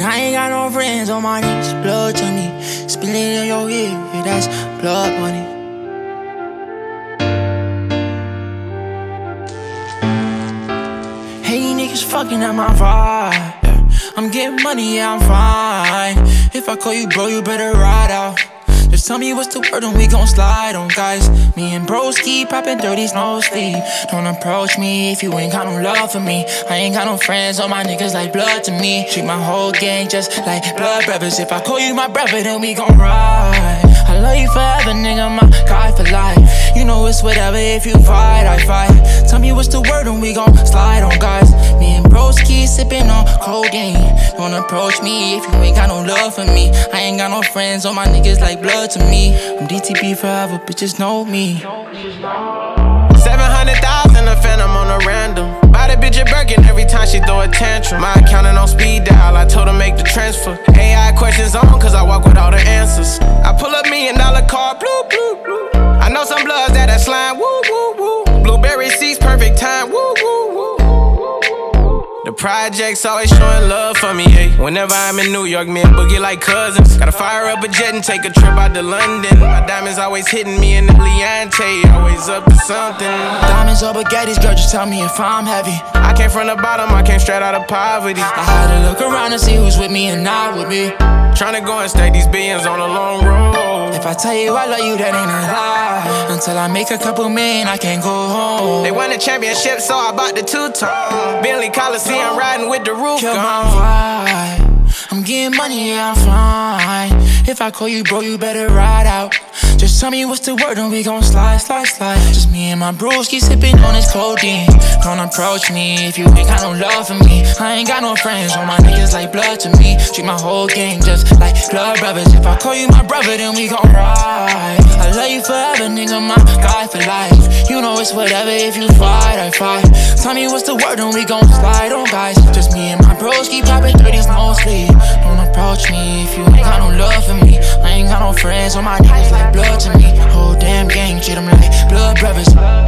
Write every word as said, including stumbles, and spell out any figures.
Said I ain't got no friends, on my knees, blood to me. Spill it in your ear, yeah, that's blood money. Hey, niggas fucking up my vibe, yeah. I'm getting money, yeah, I'm fine. If I call you bro, you better ride out. Just tell me what's the word and we gon' slide on, guys. Me and bros keep poppin' dirties, no sleep. Don't approach me if you ain't got no love for me. I ain't got no friends, all my niggas like blood to me. Treat my whole gang just like blood brothers. If I call you my brother, then we gon' ride. I love you forever, nigga, my guy for life. You know it's whatever, if you fight, I fight. Tell me what's the word and we gon' slide on, guys. Me and bros keep sippin' on codeine. Don't approach me if you ain't got no love for me. I ain't got no friends, all my niggas like blood to me. I'm D T B forever, bitches know me. Seven hundred thousand, a phantom on a random. Buy the bitch a Birkin every time she throw a tantrum. My accountant on speed dial, I told her make the transfer. A I questions on, cause I walk with all the answers. I pull up million dollar car, blue, blue, blue. I know some bloods that are slime, woo, woo, woo. Blueberry seats, perfect time, woo, woo, woo. The projects always showing love for me, ayy. Whenever I'm in New York, me and Boogie like cousins. Gotta fire up a jet and take a trip out to London. My diamonds always hitting me in the Leante, always up to something. Diamonds or baguettes, girl, just tell me if I'm heavy. I came from the bottom, I came straight out of poverty. I had to look around and see who's with me and not with me. Tryna go and stake these billions on a long road. If I tell you I love you, that ain't a lie. Until I make a couple million, I can't go home. They won the championship, so I bought the two-tone Bentley Coliseum, riding with the roof Kill gone. my vibe. I'm getting money, yeah, I'm fine. If I call you bro, you better ride out. Just tell me what's the word and we gon' slide, slide, slide. Just me and my bros keep sippin' on this codeine. Don't approach me if you ain't got no love for me. I ain't got no friends, all my niggas like blood to me. Treat my whole gang just like blood brothers. If I call you my brother, then we gon' ride. I love you forever, nigga, my guy for life. You know it's whatever, if you fight, I fight. Tell me what's the word and we gon' slide on, guys. Just me and my bros keep poppin' thirties, no sleep. Don't approach me if you ain't got no love for me. I ain't got no friends, all my niggas like blood to me. Whole damn gang treat them like blood brothers.